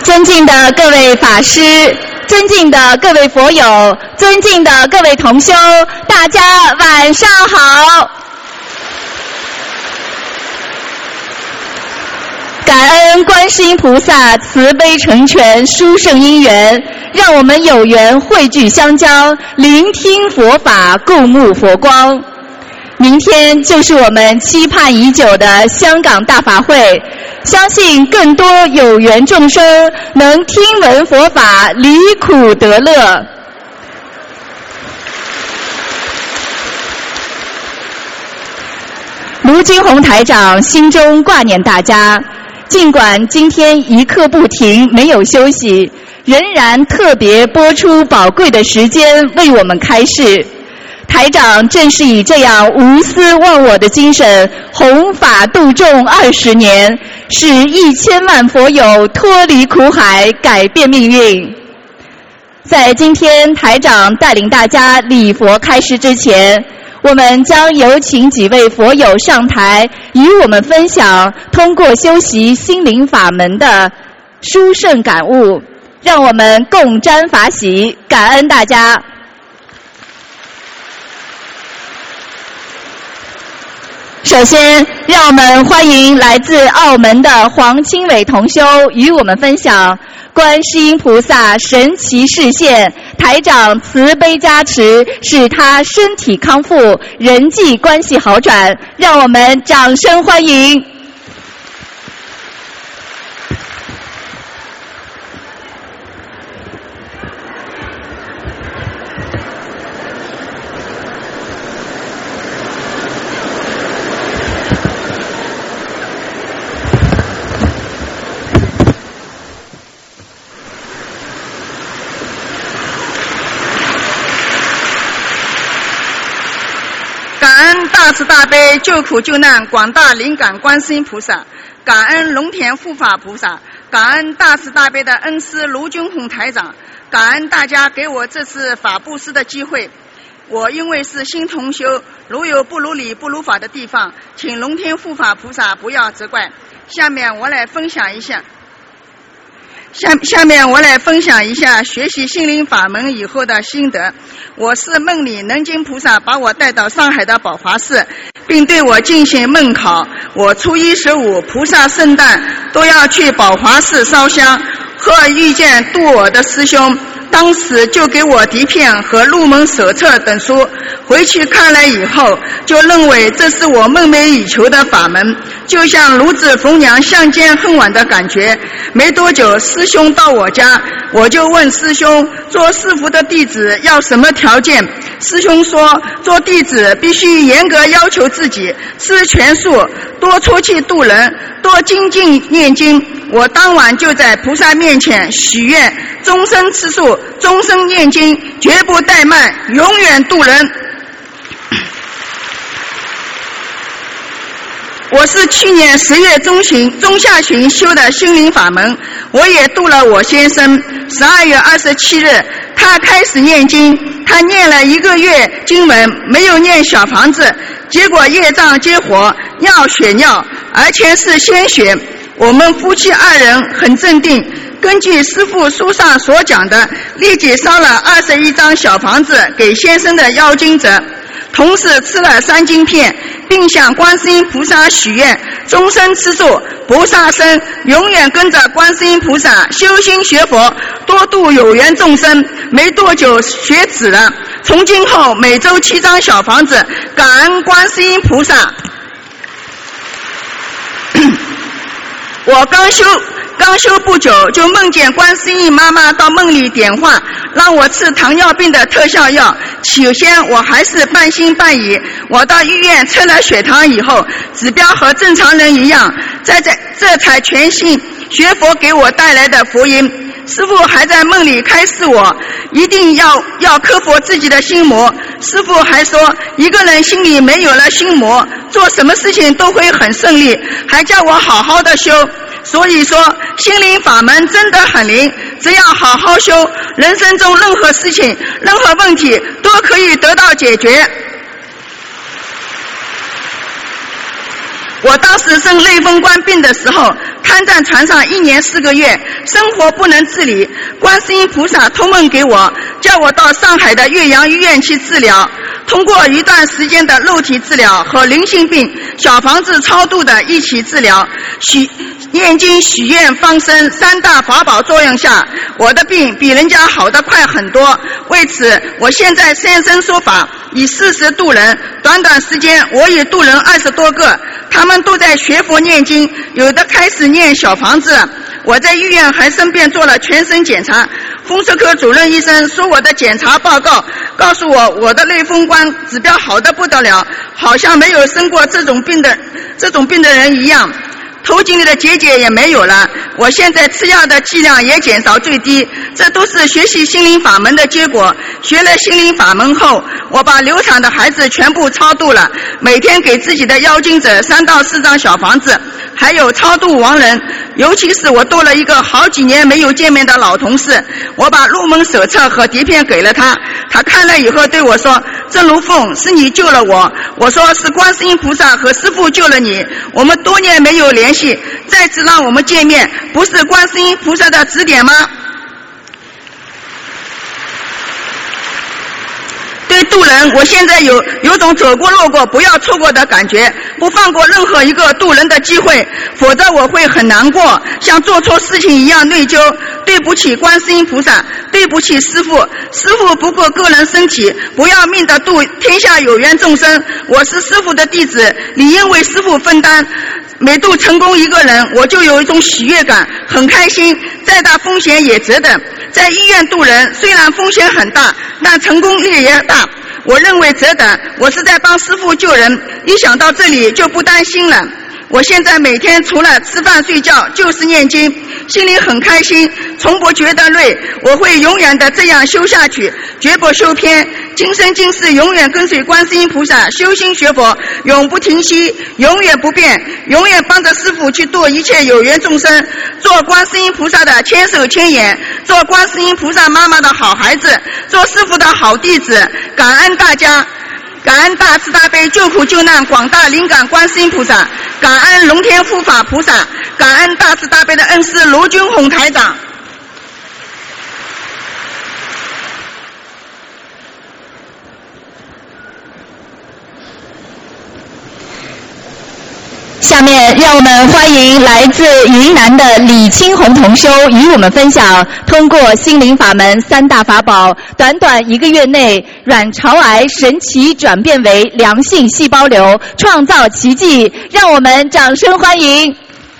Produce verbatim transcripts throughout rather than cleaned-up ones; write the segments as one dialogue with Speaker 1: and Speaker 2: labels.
Speaker 1: 尊敬的各位法师，尊敬的各位佛友，尊敬的各位同修，大家晚上好。感恩观世音菩萨慈悲成全殊胜因缘，让我们有缘汇聚相交，聆听佛法，共沐佛光。明天就是我们期盼已久的香港大法会，相信更多有缘众生能听闻佛法，离苦得乐。卢军宏台长心中挂念大家，尽管今天一刻不停，没有休息，仍然特别拨出宝贵的时间为我们开示。台长正是以这样无私忘我的精神，弘法度众二十年，使一千万佛友脱离苦海，改变命运。在今天台长带领大家礼佛开示之前，我们将有请几位佛友上台，与我们分享通过修习心灵法门的殊胜感悟，让我们共沾法喜，感恩大家。首先，让我们欢迎来自澳门的黄清伟同修与我们分享观世音菩萨神奇示现，台长慈悲加持，使他身体康复，人际关系好转，让我们掌声欢迎。
Speaker 2: 大慈大悲救苦救难广大灵感观世音菩萨，感恩龙田护法菩萨，感恩大慈大悲的恩师卢军宏台长，感恩大家给我这次法布施的机会。我因为是新同修，如有不如理不如法的地方，请龙天护法菩萨不要责怪。下面我来分享一下下下面我来分享一下学习心灵法门以后的心得。我是梦里能经菩萨把我带到上海的宝华寺，并对我进行梦考。我初一十五菩萨圣诞都要去宝华寺烧香，和遇见度我的师兄，当时就给我碟片和入门手册等书，回去看了以后就认为这是我梦寐以求的法门，就像炉子逢娘相见恨晚的感觉。没多久师兄到我家，我就问师兄做师父的弟子要什么条件。师兄说做弟子必须严格要求自己，吃全素，多出去度人，多精进念经。我当晚就在菩萨面前许愿，终身吃素，终身念经，绝不怠慢，永远度人。我是去年十月中旬中下旬修的心灵法门，我也度了我先生。十二月二十七日他开始念经，他念了一个月经文，没有念小房子，结果业障结活，尿血尿，而且是鲜血。我们夫妻二人很镇定，根据师父书上所讲的，立即烧了二十一张小房子给先生的妖精者，同时吃了三金片，并向观世音菩萨许愿，终身吃素，不杀生，永远跟着观世音菩萨修心学佛，多度有缘众生。没多久学止了，从今后每周七张小房子，感恩观世音菩萨。我刚修刚修不久，就梦见观世音妈妈到梦里点化，让我吃糖尿病的特效药。起先我还是半信半疑，我到医院测了血糖以后，指标和正常人一样，在这这才全信学佛给我带来的福音。师父还在梦里开示我，一定要要克服自己的心魔。师父还说，一个人心里没有了心魔，做什么事情都会很顺利，还叫我好好的修。所以说心灵法门真的很灵，只要好好修，人生中任何事情任何问题都可以得到解决。我我当时生类风关病的时候，瘫在床上一年四个月，生活不能自理。观世音菩萨托梦给我，叫我到上海的岳阳医院去治疗。通过一段时间的肉体治疗和灵性病、小房子超度的一起治疗，许念经、许愿、放生三大法宝作用下，我的病比人家好得快很多。为此，我现在现身说法，以事实度人。短短时间，我已度人二十多个，他们都在学佛念经，有的开始念小房子。我在医院还顺便做了全身检查，风湿科主任医生说我的检查报告告诉我，我的类风关指标好得不得了，好像没有生过这种病的这种病的人一样。头颈里的结节也没有了，我现在吃药的剂量也减少最低，这都是学习心灵法门的结果。学了心灵法门后，我把流产的孩子全部超度了，每天给自己的妖精者三到四张小房子，还有超度亡人。尤其是我多了一个好几年没有见面的老同事，我把入门手册和碟片给了他，他看了以后对我说，郑如凤，是你救了我。我说是观世音菩萨和师父救了你，我们多年没有联系，再次让我们见面，不是观世音菩萨的指点吗？对渡人，我现在有有种走过路过不要错过的感觉，不放过任何一个渡人的机会，否则我会很难过，像做错事情一样内疚。对不起观世音菩萨，对不起师父，师父不过个人身体，不要命的度天下有缘众生。我是师父的弟子，理应为师父分担。每度成功一个人，我就有一种喜悦感，很开心，再大风险也值得。在医院渡人，虽然风险很大，但成功率也大，我认为值得。我是在帮师父救人，一想到这里就不担心了。我现在每天除了吃饭睡觉就是念经，心里很开心，从不觉得累。我会永远的这样修下去，绝不修偏，今生今世永远跟随观世音菩萨修心学佛，永不停息，永远不变，永远帮着师父去度一切有缘众生，做观世音菩萨的千手千眼，做观世音菩萨妈妈的好孩子，做师父的好弟子。感恩大家，感恩大慈大悲救苦救难广大灵感观世音菩萨，感恩龙天护法菩萨，感恩大慈大悲的恩师卢军宏台长。
Speaker 1: 下面让我们欢迎来自云南的李清红同修与我们分享，通过心灵法门三大法宝，短短一个月内卵巢癌神奇转变为良性细胞瘤，创造奇迹，让我们掌声欢迎。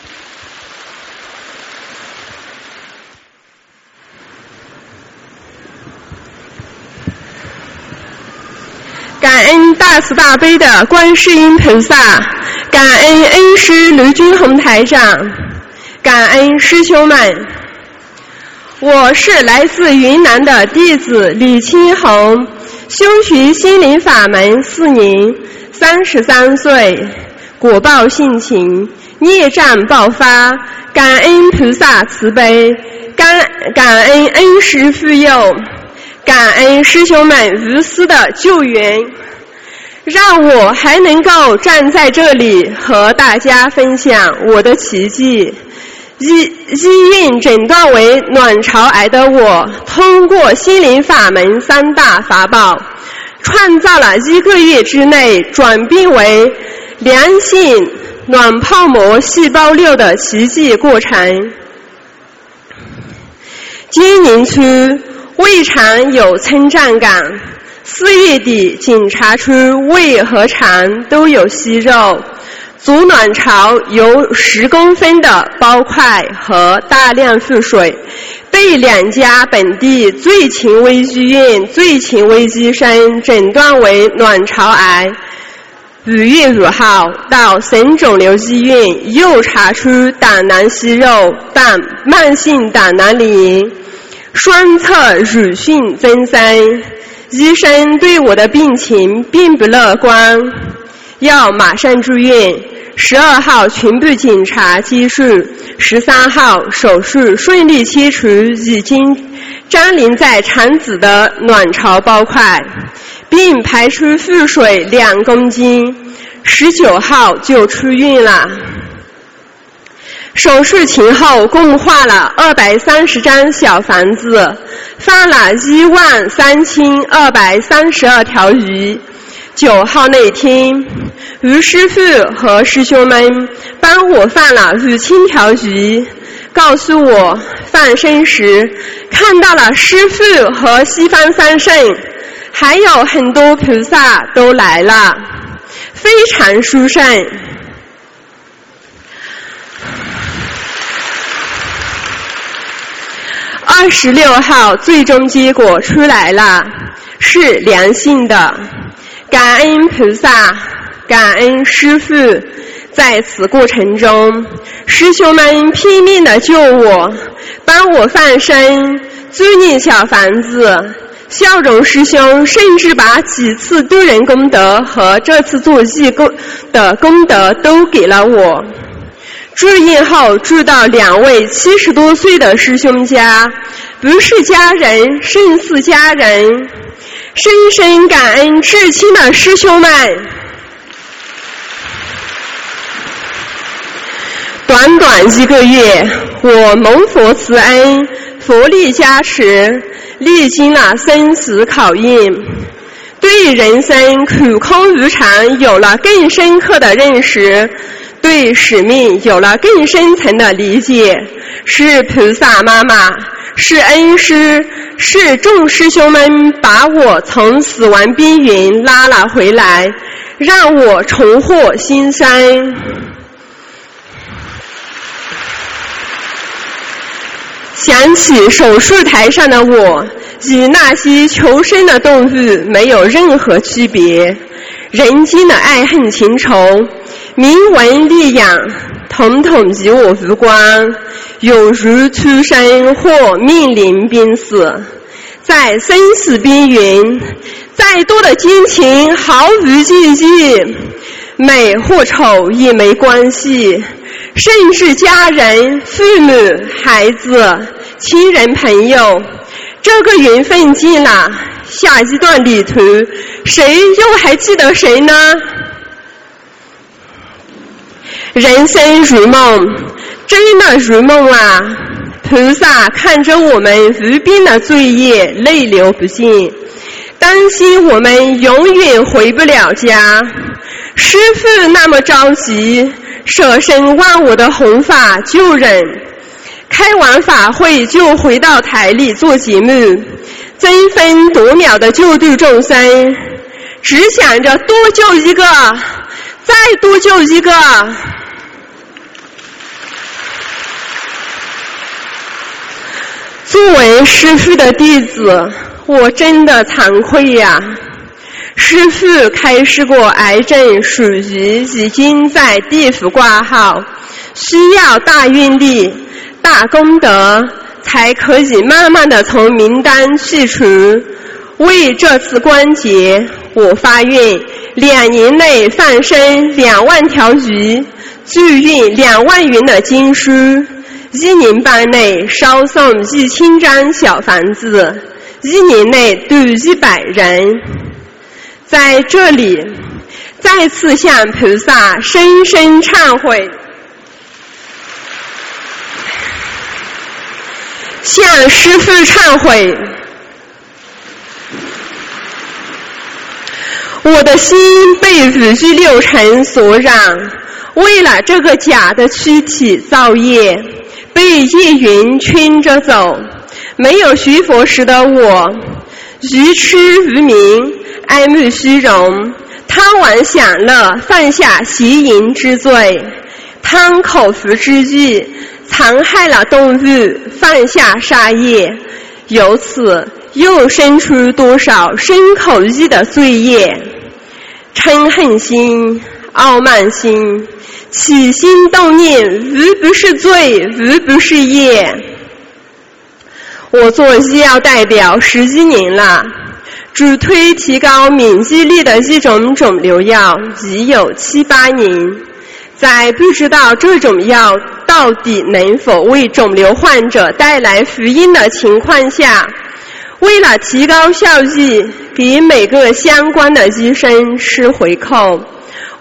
Speaker 3: 感恩大慈大悲的观世音菩萨，感恩恩师卢军宏台长，感恩师兄们。我是来自云南的弟子李清红，修学心灵法门四年，三十三岁，果报性情，孽障爆发，感恩菩萨慈悲，感感恩恩师护佑，感恩师兄们无私的救援，让我还能够站在这里和大家分享我的奇迹。医医院诊断为卵巢癌的我，通过心灵法门三大法宝，创造了一个月之内转变为良性卵泡膜细胞瘤的奇迹过程。今年初胃肠有撑胀感，四月底检查出胃和肠都有息肉，足卵巢有十公分的包块和大量腹水，被两家本地最权威医院最权威医生诊断为卵巢癌。五月五号到省肿瘤医院又查出胆囊息肉、胆慢性胆囊炎，双侧乳腺增生，医生对我的病情并不乐观，要马上住院。十二号全部检查结束，十三号手术顺利切除已经粘连在肠子的卵巢包块，并排出腹水两公斤， 十九号就出院了。手术前后共画了二百三十张小房子，放了一万三千二百三十二条鱼。九号那天，于师傅和师兄们帮我放了五千条鱼，告诉我放生时看到了师傅和西方三圣，还有很多菩萨都来了，非常殊胜。二十六号最终结果出来了，是良性的。感恩菩萨，感恩师父，在此过程中，师兄们拼命的救我，帮我放生，租念小房子。笑容师兄甚至把几次渡人功德和这次做义工的功德都给了我。住院后住到两位七十多岁的师兄家，不是家人胜似家人，深深感恩至亲的师兄们。短短一个月，我蒙佛慈恩，佛力加持，历经了生死考验，对人生苦空无常有了更深刻的认识，对使命有了更深层的理解。是菩萨妈妈，是恩师，是众师兄们把我从死亡边缘拉了回来，让我重获新生。想起手术台上的我，与那些求生的动物没有任何区别，人间的爱恨情仇，铭文力养，统统与我无关，有如出生或面临濒死，在生死边缘，再多的奸情毫无记忆，美或丑也没关系，甚至家人、父母、孩子、亲人、朋友，这个缘分尽了，下一段旅途，谁又还记得谁呢？人生如梦，真的如梦啊！菩萨看着我们无边的罪业，泪流不尽，担心我们永远回不了家。师父那么着急，舍身忘我的弘法救人，开完法会就回到台里做节目，争分夺秒的救度众生，只想着多救一个，再多救一个。作为师父的弟子，我真的惭愧呀。师父开示过，癌症属于已经在地府挂号，需要大愿力、大功德，才可以慢慢的从名单去除。为这次关节，我发愿两年内放生两万条鱼，助运两万元的经书，一年半内烧送一千张小房子，一年内度一百人。在这里，再次向菩萨深深忏悔，向师父忏悔。我的心被五欲六尘所染，为了这个假的躯体造业，被业云圈着走。没有学佛时的我，愚痴无明，爱慕虚荣，贪玩享乐，犯下邪淫之罪，贪口福之欲，残害了动物，犯下杀业，由此又生出多少身口意的罪业。嗔恨心、傲慢心，起心动念，无不是罪，无不是业。我做医药代表十一年了，主推提高免疫力的一种肿瘤药已有七八年。在不知道这种药到底能否为肿瘤患者带来福音的情况下，为了提高效益，给每个相关的医生吃回扣，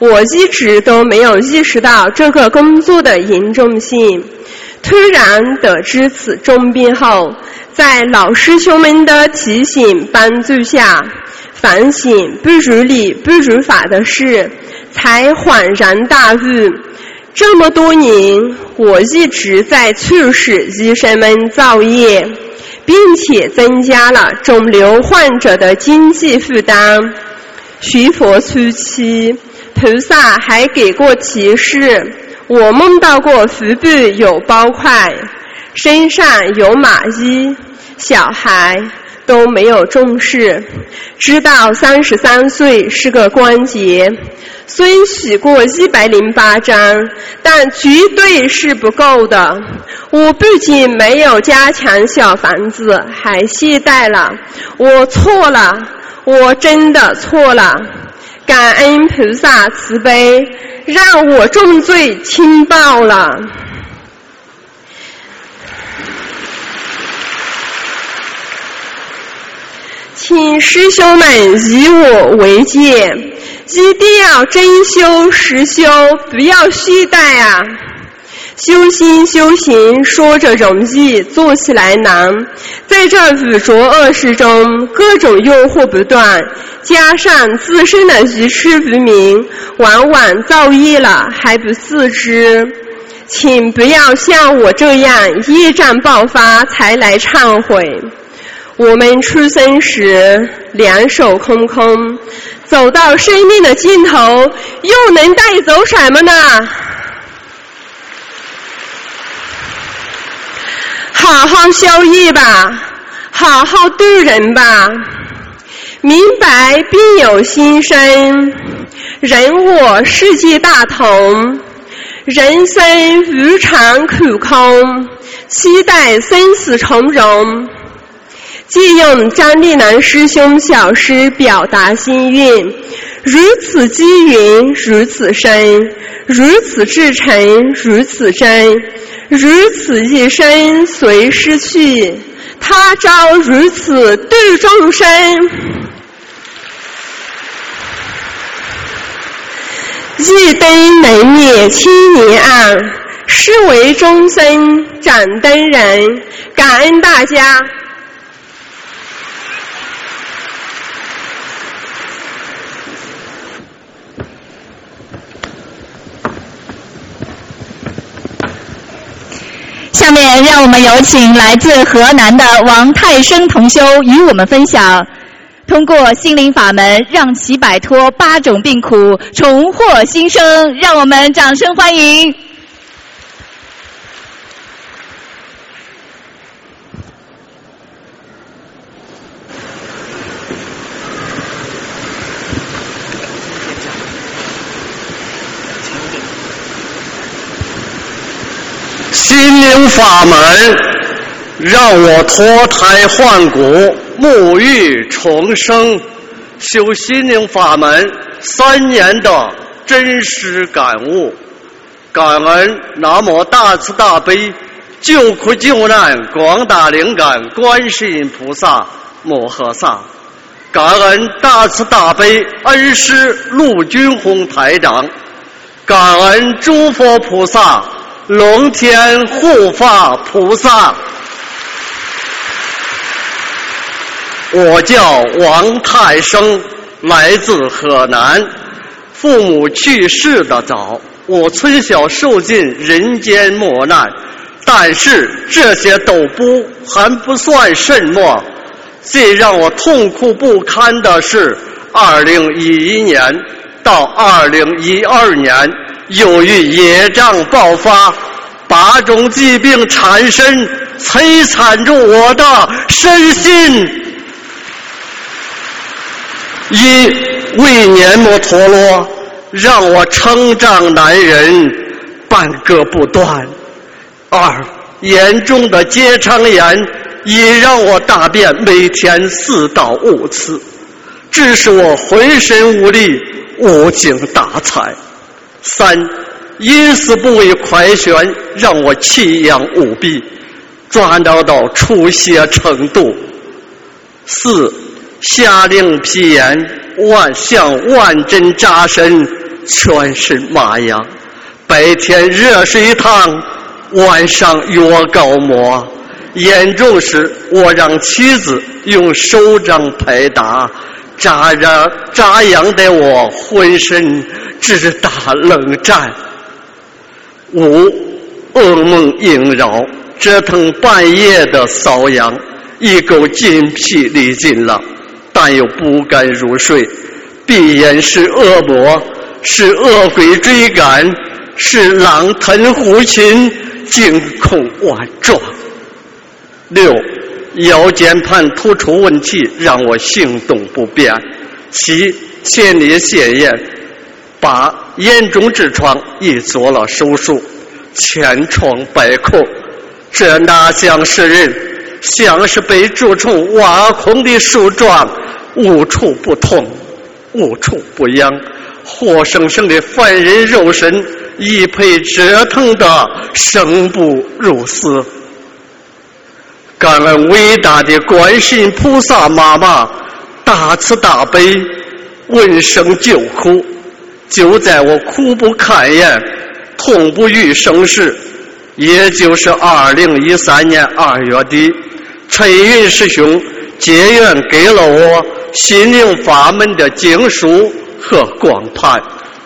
Speaker 3: 我一直都没有意识到这个工作的严重性。突然得知此重病后，在老师兄们的提醒帮助下，反省不如理不如法的事，才恍然大悟。这么多年，我一直在促使医生们造业，并且增加了肿瘤患者的经济负担。学佛初期，菩萨还给过提示，我梦到过腹部有包块，身上有马衣，小孩都没有重视，直到三十三岁是个关节。虽许过一百零八章，但绝对是不够的。我不仅没有加强小房子，还懈怠了。我错了，我真的错了。感恩菩萨慈悲，让我重罪轻报了。请师兄们以我为戒，一定要真修实修，不要懈怠啊！修心修行说着容易，做起来难。在这五浊恶世中，各种诱惑不断，加上自身的愚痴无明，往往造业了还不自知。请不要像我这样业障爆发才来忏悔。我们出生时两手空空，走到生命的尽头，又能带走什么呢？好好消业吧，好好度人吧。明白必有新生，人我世界大同。人生无常苦空，期待生死从容。借用张立南师兄小诗表达心愿，如此机缘如此生，如此至诚如此真，如此一生随失去，他朝如此度众生。一灯能灭千年暗，是为众生掌灯人。感恩大家。
Speaker 1: 下面让我们有请来自河南的王泰生同修与我们分享，通过心灵法门让其摆脱八种病苦，重获新生。让我们掌声欢迎。
Speaker 4: 心灵法门让我脱胎换骨，沐浴重生。修心灵法门三年的真实感悟，感恩南无大慈大悲救苦救难广大灵感观世音菩萨摩诃萨，感恩大慈大悲恩师陆军宏台长，感恩诸佛菩萨龙天护法菩萨。我叫王泰生，来自河南。父母去世的早，我从小受尽人间磨难，但是这些都不还不算什么。最让我痛苦不堪的是二零一一年到二零一二年，由于业障爆发，八种疾病缠身，摧残着我的身心。一，胃黏膜脱落，让我成长难忍，半个不断。二，严重的结肠炎也让我大便每天四到五次，致使我浑身无力，无精打采。三，阴丝部位快旋让我气氧无闭，抓到到出血程度。四，下令皮炎万向万针扎身， 全身麻痒，白天热水烫，晚上药膏抹，严重时我让妻子用手掌拍打，扎着扎痒的我浑身直打冷战。五，噩梦萦绕，折腾半夜的瘙痒，一口筋疲力尽了，但又不敢入睡。闭眼是恶魔，是恶鬼追赶，是狼吞虎擒，惊恐万状。六，腰间盘突出问题让我行动不便。七，前列腺炎。八，严重痔疮，已做了手术，千疮百孔。这哪像是人，像是被蛀虫挖空的树状，无处不痛，无处不痒，活生生的凡人肉身，已被折腾得生不如死。感恩伟大的观世音菩萨妈妈大慈大悲，闻声救苦。就在我苦不堪言，痛不欲生时，也就是二零一三年二月底，陈云师兄结缘给了我心灵法门的经书和光盘。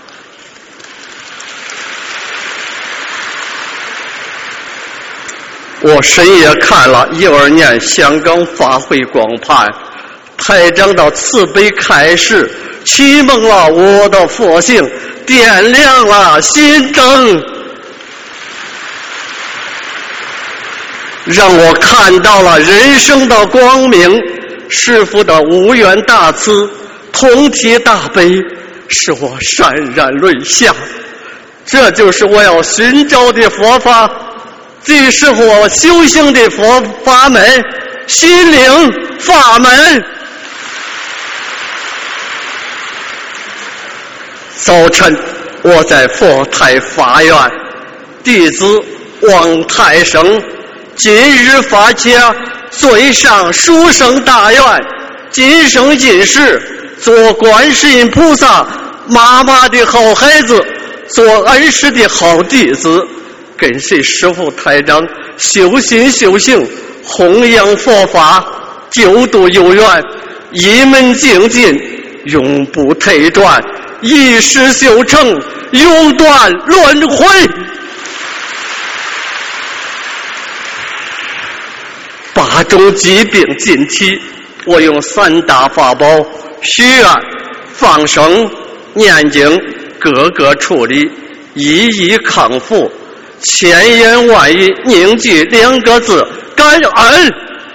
Speaker 4: 我深夜看了一二年香港法会光盘，台长的慈悲开示启蒙了我的佛性，点亮了心灯，让我看到了人生的光明。师父的无缘大慈，同体大悲，使我潸然泪下。这就是我要寻找的佛法，这是我修行的佛法门，心灵法门。早晨我在佛台发愿，弟子王太生今日发起最上殊胜大愿，今生今世做观世音菩萨妈妈的好孩子，做恩师的好弟子，跟随师父台长修心修行，弘扬佛法，救度有缘，一门精进，永不退转，一世修成，永断轮回。八种疾病尽体，我用三大法宝许愿、放生、念经，各个处理，一一康复，千言万语凝聚两个字：感恩。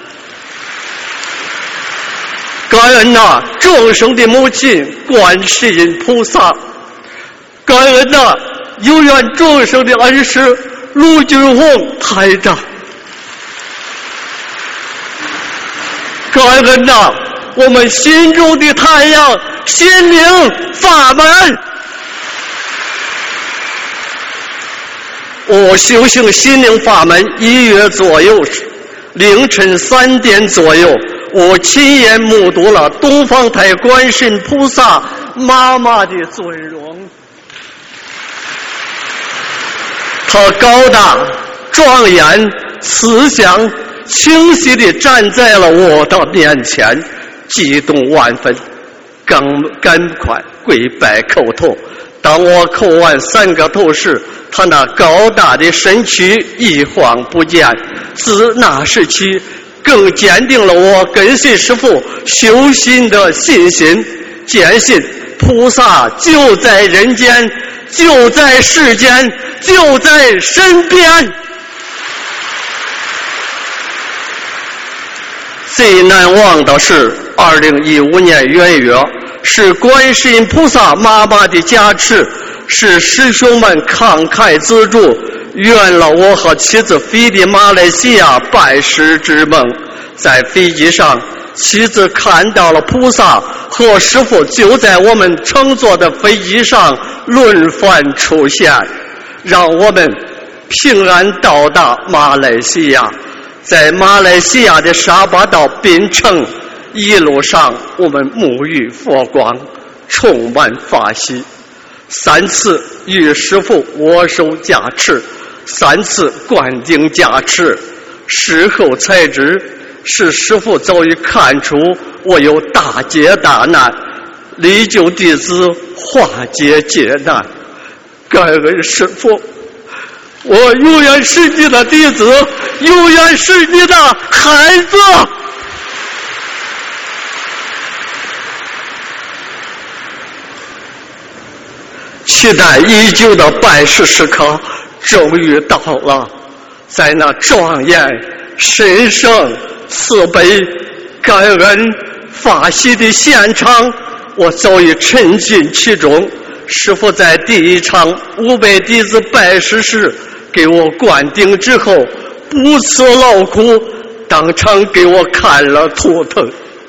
Speaker 4: 感恩呐，众生的母亲观世音菩萨，感恩呐，有缘众生的恩师卢俊宏台长，感恩呐，我们心中的太阳心灵法门。我修行心灵法门一月左右时，凌晨三点左右，我亲眼目睹了东方台观世音菩萨妈妈的尊容。她高大庄严，慈祥清晰地站在了我的面前，激动万分，赶赶快跪拜叩头。当我叩完三个头时，他那高大的身躯一晃不见。自那时起，更坚定了我跟随师父修心的信心，坚信菩萨就在人间，就在世间，就在身边。最难忘的是二零一五年元月，是观世音菩萨妈妈的加持，是师兄们慷慨资助，圆了我和妻子飞抵马来西亚拜师之梦。在飞机上，妻子看到了菩萨和师父就在我们乘坐的飞机上轮番出现，让我们平安到达马来西亚。在马来西亚的沙巴到槟城，一路上我们沐浴佛光，充满法喜。 三次与师父握手加持，三次灌顶加持。事后才知，是师父早已看出我有大劫大难，力救弟子，化解劫难。感恩师父，我永远是你的弟子，永远是你的孩子。期待已久的拜师时刻终于到了，在那庄严、神圣、慈悲、感恩、发喜的现场，我早已沉浸其中。师父在第一场五百弟子拜师时给我灌顶之后，不辞劳苦，当场给我看了图腾。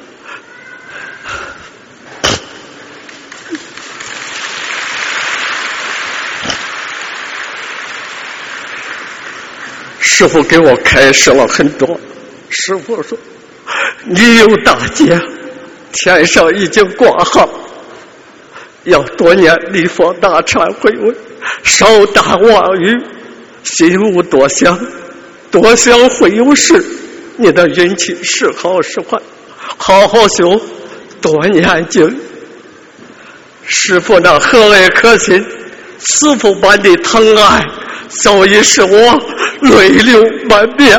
Speaker 4: 师父给我开示了很多。师父说：“你有大劫，天上已经挂号，要多念礼佛大忏悔文，少打妄语，心无多想，多想会有事。你的运气是好是坏，好好修，多念经。”师父那和蔼可亲、慈父般的疼爱，早已使我泪流满面。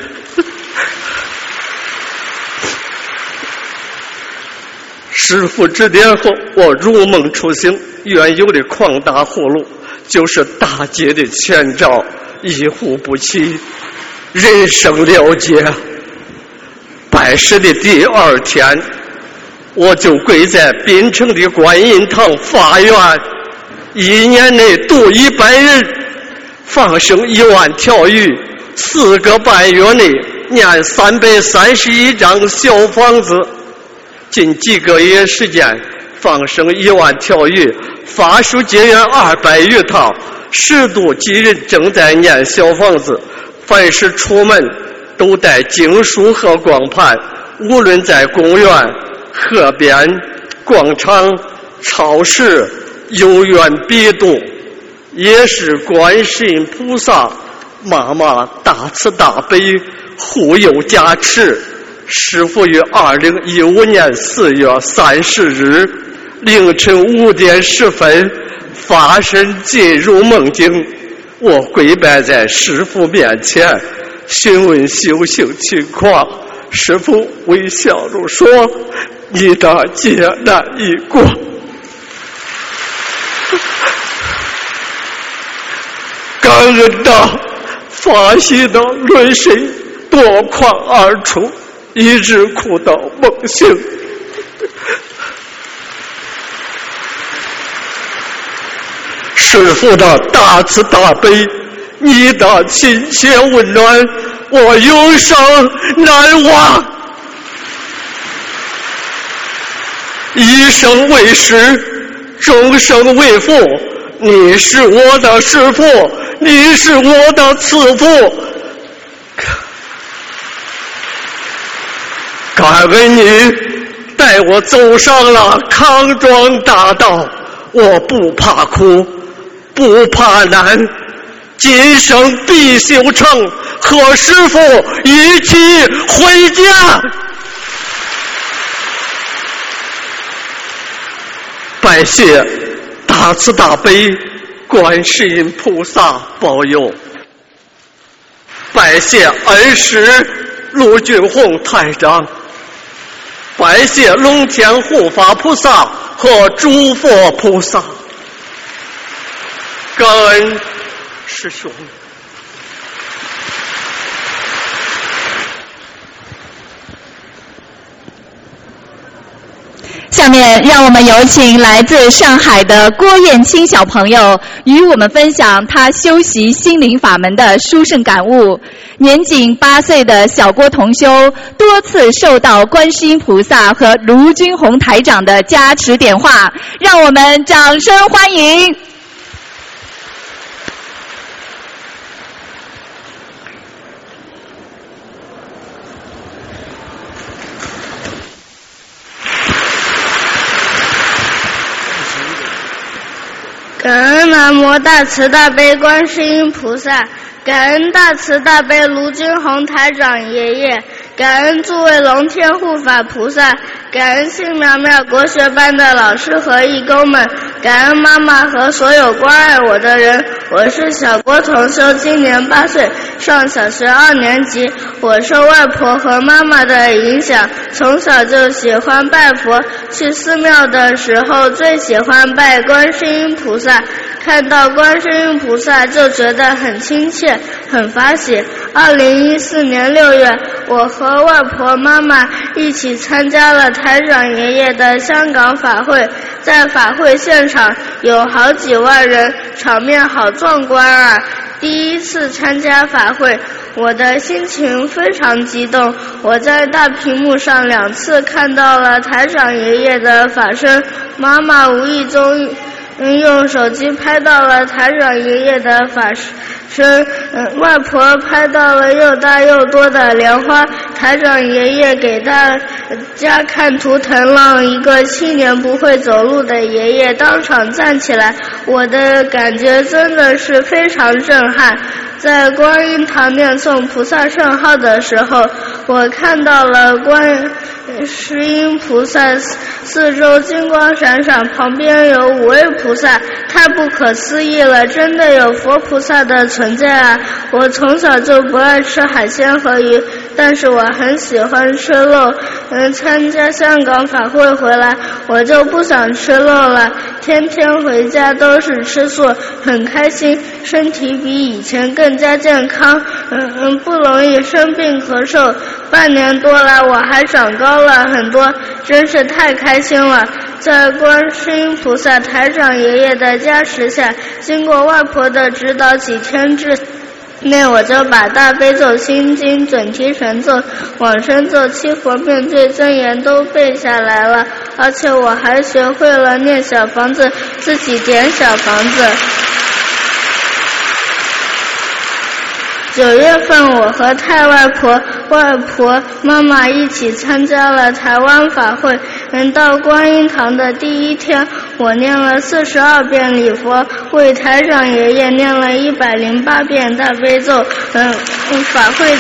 Speaker 4: 师父指点后，我如梦初醒，原有的旷达活路就是大劫的前兆，一呼不起，人生了结。拜师的第二天，我就跪在滨城的观音堂发愿，一年内度一百人，放生一万条鱼，四个半月内念三百三十一张小房子。近几个月时间，放生一万条鱼，法术结缘二百余套，十度几人正在念小房子。凡是出门都带经书和光盘，无论在公园、河边、广场、超市，有缘必度。也是观世音菩萨妈妈大慈大悲，护佑加持。师父于二零一五年四月三十日凌晨五点十分发身进入梦境，我跪拜在师父面前，询问修行情况。师父微笑着说：“你的劫难已过。”感恩的发喜的泪水夺眶而出，一直哭到梦醒。师父的大慈大悲，你的亲切温暖，我永生难忘。一生为师，终生为父，你是我的师父，你是我的慈父。感恩你带我走上了康庄大道，我不怕苦，不怕难，今生必修成，和师父一起回家。拜谢大慈大悲观世音菩萨保佑，拜谢恩师陆俊宏台长，拜谢龙天护法菩萨和诸佛菩萨，感恩师兄。
Speaker 1: 下面让我们有请来自上海的郭艳青小朋友与我们分享他修习心灵法门的殊胜感悟。年仅八岁的小郭同修多次受到观世音菩萨和卢军宏台长的加持点化，让我们掌声欢迎。
Speaker 5: 感恩南无大慈大悲观世音菩萨，感恩大慈大悲卢军宏台长爷爷，感恩诸位龙天护法菩萨，感恩新苗苗国学班的老师和义工们，感恩妈妈和所有关爱我的人。我是小郭同修，今年八岁，上小学二年级。我受外婆和妈妈的影响，从小就喜欢拜佛，去寺庙的时候最喜欢拜观世音菩萨，看到观世音菩萨就觉得很亲切，很法喜。二零一四年六月，我和外婆妈妈一起参加了台长爷爷的香港法会，在法会现场有好几万人，场面好壮观啊！第一次参加法会，我的心情非常激动。我在大屏幕上两次看到了台长爷爷的法身，妈妈无意中嗯，用手机拍到了台长爷爷的法身，嗯，外婆拍到了又大又多的莲花。台长爷爷给大家看图腾，让一个七年不会走路的爷爷当场站起来，我的感觉真的是非常震撼。在观音堂念诵菩萨圣号的时候，我看到了观世音菩萨四周金光闪闪，旁边有五位菩萨，太不可思议了，真的有佛菩萨的存在啊！我从小就不爱吃海鲜和鱼，但是我很喜欢吃肉。嗯，参加香港法会回来，我就不想吃肉了，天天回家都是吃素，很开心，身体比以前更加健康，嗯嗯，不容易生病咳嗽。半年多来，我还长高了很多，真是太开心了。在观世音菩萨台长爷爷的加持下，经过外婆的指导，几天之内我就把大悲咒、心经、准提神咒、往生咒、七佛灭罪真言都背下来了，而且我还学会了念小房子，自己点小房子。九月份，我和太外婆、外婆妈妈一起参加了台湾法会。嗯，到观音堂的第一天，我念了四十二遍礼佛，为台长爷爷念了一百零八遍大悲咒。嗯，法会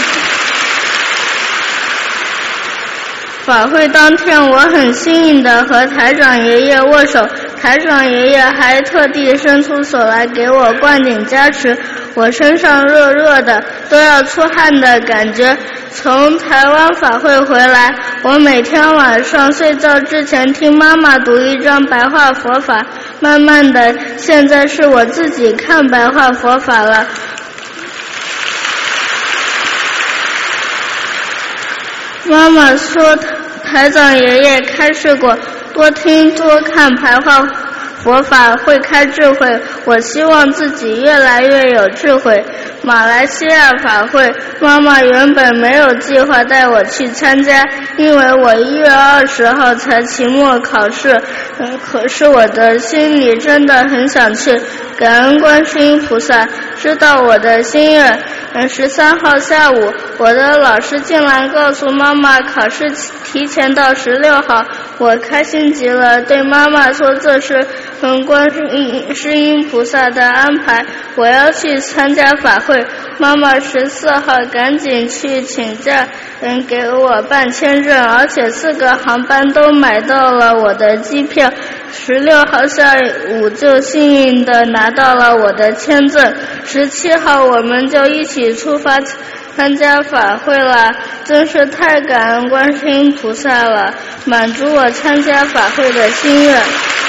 Speaker 5: 法会当天，我很幸运地和台长爷爷握手，台长爷爷还特地伸出手来给我灌顶加持，我身上热热的，都要出汗的感觉。从台湾法会回来，我每天晚上睡觉之前听妈妈读一张白话佛法，慢慢的，现在是我自己看白话佛法了。妈妈说台长爷爷开示过，多听多看白话佛法会开智慧，我希望自己越来越有智慧。马来西亚法会，妈妈原本没有计划带我去参加，因为我一月二十号才期末考试，嗯，可是我的心里真的很想去。感恩观世音菩萨知道我的心愿。嗯，十三号下午，我的老师竟然告诉妈妈考试提前到十六号，我开心极了，对妈妈说这是嗯观世音菩萨的安排，我要去参加法会。妈妈十四号赶紧去请假，嗯，给我办签证，而且四个航班都买到了我的机票。十六号下午就幸运地拿到了我的签证，十七号我们就一起出发参加法会了，真是太感恩观世音菩萨了，满足我参加法会的心愿。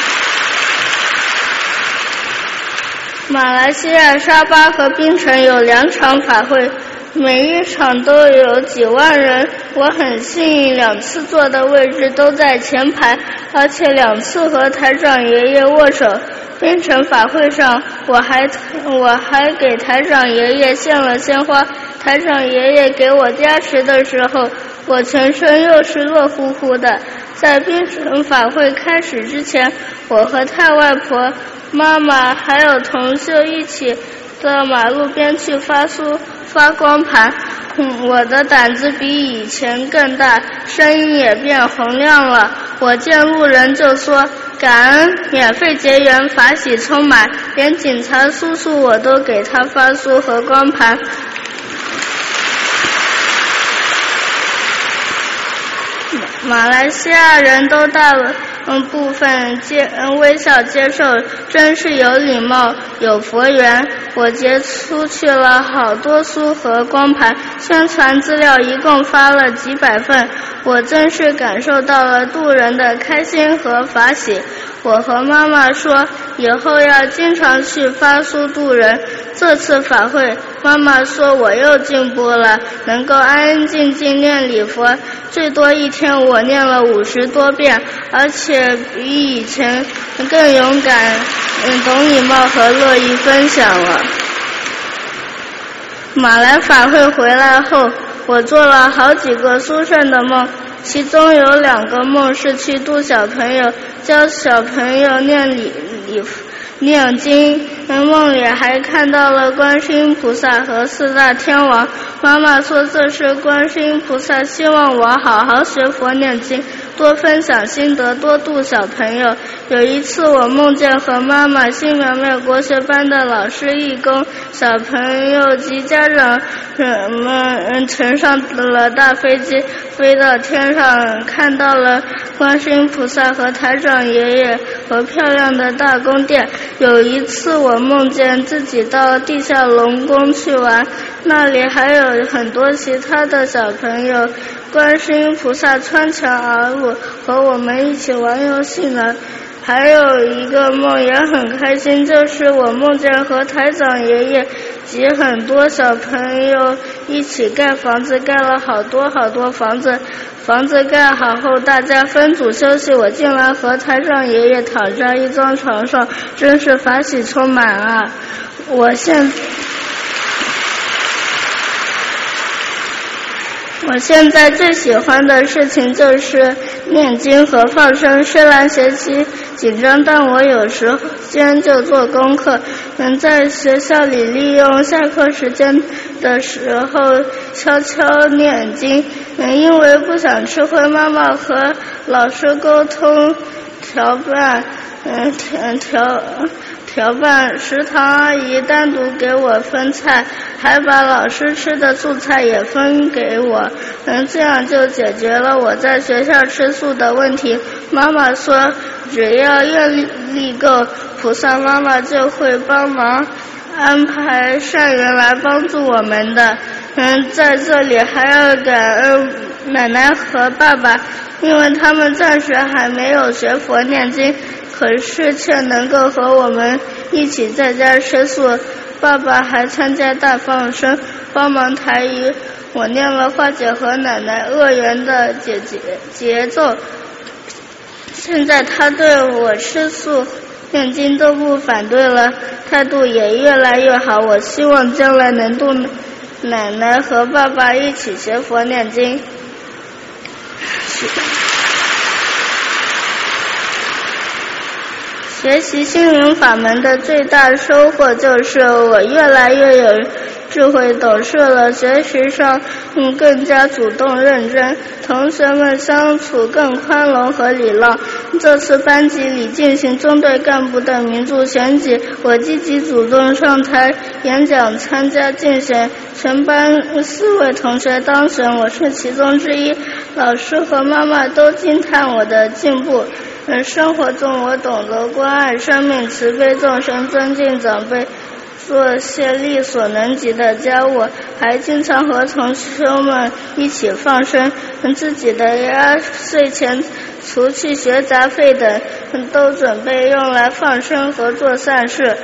Speaker 5: 马来西亚沙巴和槟城有两场法会，每一场都有几万人，我很幸运，两次坐的位置都在前排，而且两次和台长爷爷握手。槟城法会上，我还我还给台长爷爷献了鲜花，台长爷爷给我加持的时候，我全身又是热乎乎的。在槟城法会开始之前，我和太外婆、妈妈还有同修一起到马路边去发书发光盘。嗯，我的胆子比以前更大，声音也变洪亮了。我见路人就说感恩，免费结缘，法喜充满，连警察叔叔我都给他发书和光盘。马来西亚人都大嗯部分接嗯微笑接受，真是有礼貌有佛缘。我截出去了好多书和光盘，宣传资料一共发了几百份，我真是感受到了渡人的开心和法喜。我和妈妈说以后要经常去发书渡人。这次法会妈妈说我又进步了，能够安安静静念礼佛，最多一天我念了五十多遍，而且比以前更勇敢，嗯，懂礼貌和乐意分享了。马来法会回来后，我做了好几个殊胜的梦，其中有两个梦是去度小朋友，教小朋友念礼礼念经，梦里还看到了观世音菩萨和四大天王。妈妈说这是观世音菩萨希望我好好学佛念经，多分享心得，多度小朋友。有一次我梦见和妈妈新苗苗国学班的老师义工、小朋友及家长们乘上了大飞机，飞到天上，看到了观世音菩萨和台长爷爷和漂亮的大宫殿。有一次我梦见自己到地下龙宫去玩，那里还有很多其他的小朋友，观世音菩萨穿墙而入，和我们一起玩游戏呢。还有一个梦也很开心，就是我梦见和台长爷爷及很多小朋友一起盖房子，盖了好多好多房子。房子盖好后，大家分组休息，我竟然和台长爷爷躺在一张床上，真是法喜充满啊！我现我现在最喜欢的事情就是念经和放生，虽然学习紧张，但我有时间就做功课，能在学校里利用下课时间的时候悄悄念经，因为不想吃亏，妈妈和老师沟通调拌，嗯调调调拌，食堂阿姨单独给我分菜，还把老师吃的素菜也分给我，嗯，这样就解决了我在学校吃素的问题。妈妈说只要愿力够，菩萨妈妈就会帮忙安排善缘来帮助我们的。嗯，在这里还要感恩奶奶和爸爸，因为他们暂时还没有学佛念经，可是却能够和我们一起在家吃素。爸爸还参加大放生，帮忙台语，我念了花姐和奶奶恶缘的节节节奏。现在他对我吃素念经都不反对了，态度也越来越好。我希望将来能度奶奶和爸爸一起学佛念经。学习心灵法门的最大收获就是我越来越有智慧懂事了，学习上嗯更加主动认真，同学们相处更宽容和礼让。这次班级里进行中队干部的民主选举，我积极主动上台演讲参加竞选，全班四位同学当选，我是其中之一。老师和妈妈都惊叹我的进步。嗯，生活中我懂得关爱生命、慈悲众生、尊敬长辈，做些力所能及的家务，还经常和同学们一起放生，自己的压岁钱除去学杂费等都准备用来放生和做善事。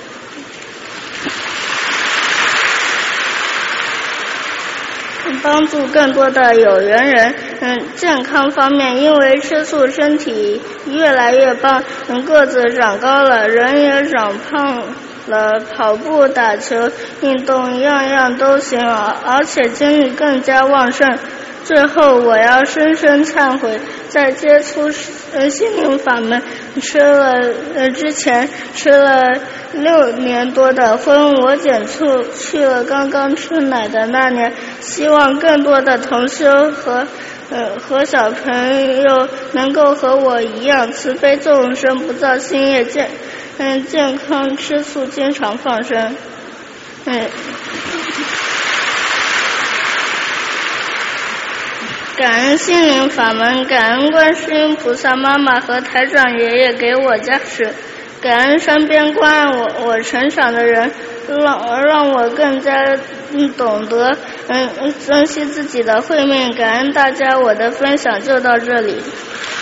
Speaker 5: 帮助更多的有缘人。嗯，健康方面，因为吃素，身体越来越棒，嗯，个子长高了，人也长胖了，跑步、打球、运动样样都行，而且精力更加旺盛。 最后，我要深深忏悔，在接触呃心灵法门吃了呃之前吃了六年多的荤，我减醋去了刚刚吃奶的那年。希望更多的同修和呃和小朋友能够和我一样慈悲众生，不造新业，健嗯健康吃素，经常放生。嗯。感恩心灵法门，感恩观世音菩萨妈妈和台长爷爷给我加持，感恩身边关爱我我成长的人，让让我更加懂得嗯珍惜自己的慧命。感恩大家，我的分享就到这里。